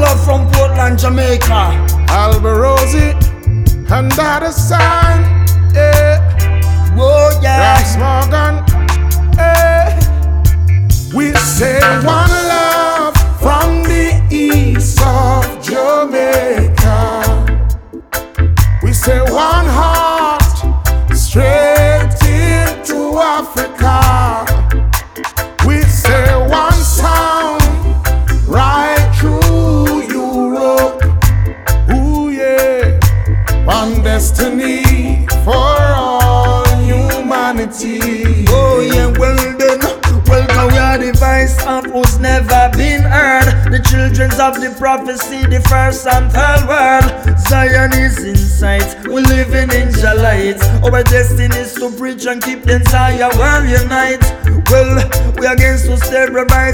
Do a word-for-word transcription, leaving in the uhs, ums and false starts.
love from Portland, Jamaica. Alberosi and other side, yeah. Oh yeah. Raps Morgan, yeah. We say one love from the east of Jamaica. We say one heart straight into Africa. We say one sound right through Europe. Ooh yeah, one destiny for all humanity. Oh yeah, well then, welcome we are the voice of who's never been heard. The children of the prophecy, the first and third world. Zion is in sight, we living in the light. Our destiny is to preach and keep the entire world unite. Well, we against to sterilize